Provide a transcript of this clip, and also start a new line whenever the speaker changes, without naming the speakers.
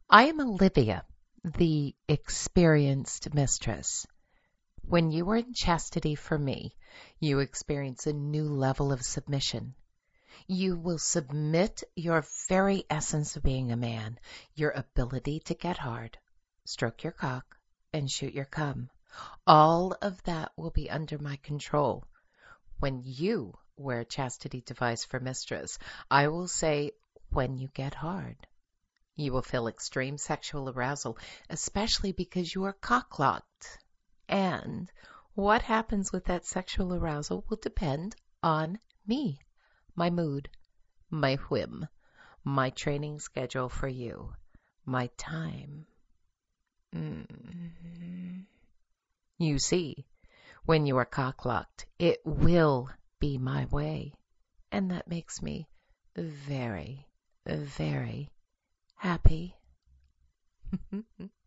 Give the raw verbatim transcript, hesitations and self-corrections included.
I am Olivia, the experienced mistress. When you are in chastity for me, you experience a new level of submission. You will submit your very essence of being a man, your ability to get hard, stroke your cock, and shoot your cum. All of that will be under my control. When you wear a chastity device for mistress, I will say, when you get hard. You will feel extreme sexual arousal, especially because you are cock-locked. And what happens with that sexual arousal will depend on me, my mood, my whim, my training schedule for you, my time. Mm. You see, when you are cock-locked, it will be my way. And that makes me very, very happy.